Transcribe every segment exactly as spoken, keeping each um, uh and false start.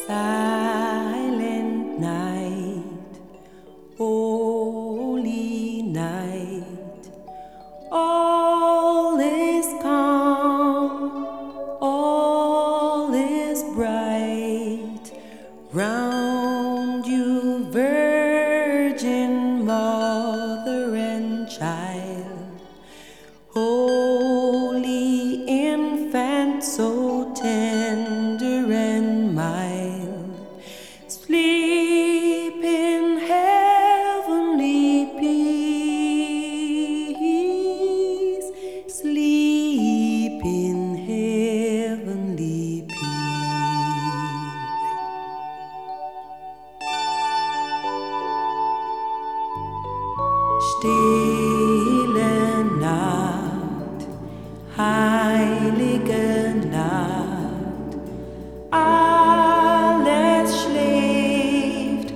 Silent night, holy night, all is calm, all is bright, round you virgin mother and child, holy infant so tender and mild, sleep in heavenly peace, sleep in heavenly peace. Stille Nacht, heilige Nacht, alles schläft,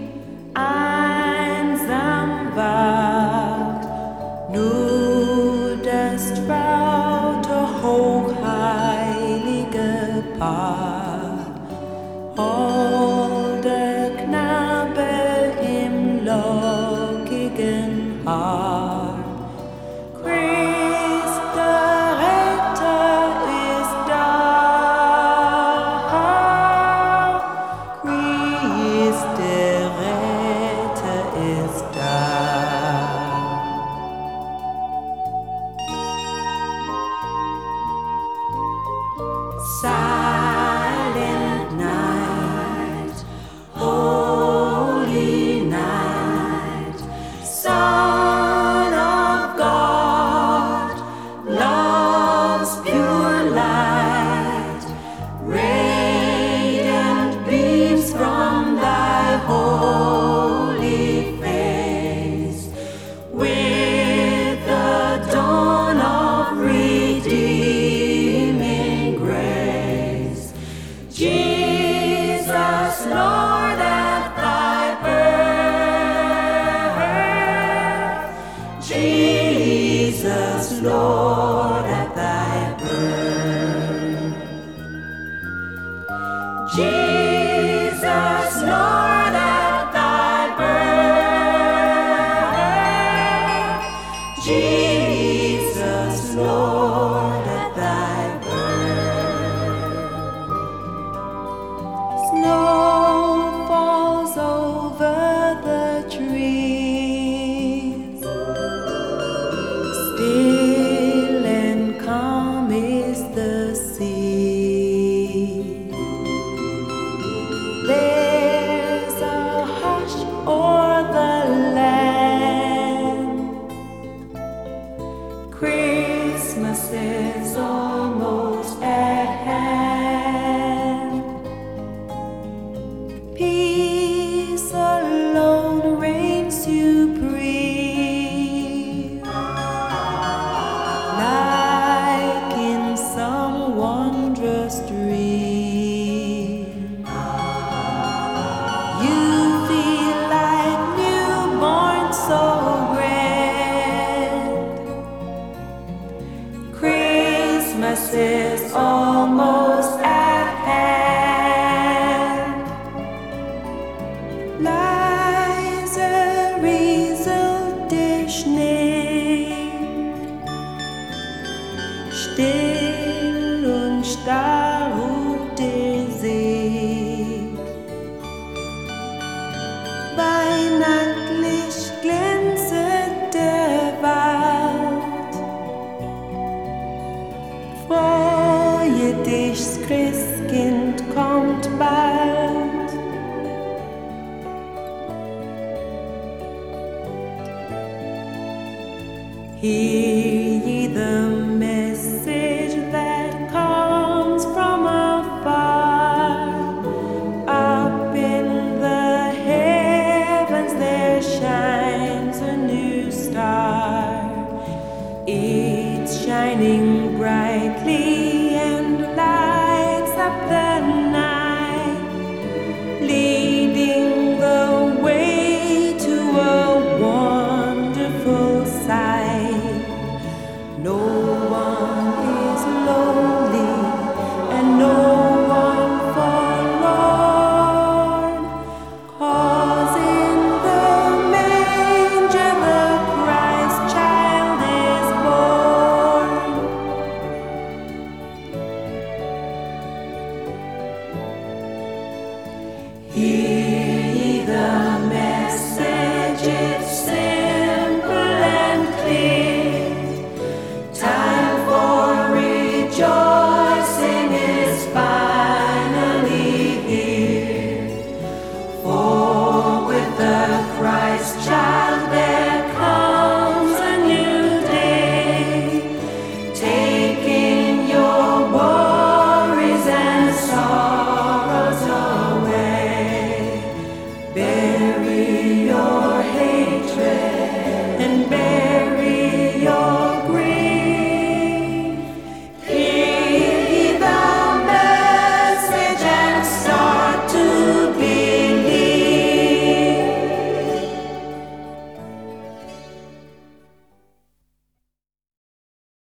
einsam wacht, nur das traute, hochheilige Paar, holder Knabe im lockigen Haar. Christ der Retter ist da, Christ der Retter ist da. Silent night, holy night, Son of God, love's pure light, radiant beams from thy holy face, with the dawn of redeeming grace. Jesus, Lord, at thy birth, Jesus, Lord, at thy birth, Jesus, Lord, at thy birth, Jesus, Lord, at thy birth. Snow falls over the trees, still and calm is the sea. There's a hush o'er the land, Christmas is almost at hand. Peace alone reigns supreme, like in some wondrous dream. You feel like newborn, so grand. Christmas is almost at hand. Leise rieselt der Schnee, still und starr ruht der See. Weihnachtlich glänzet der Wald, freue dich, das Christkind kommt bald. Hear ye the message that comes from afar. Up in the heavens there shines a new star. It's shining brightly and lights up the night, leading the way to a wonderful sight. He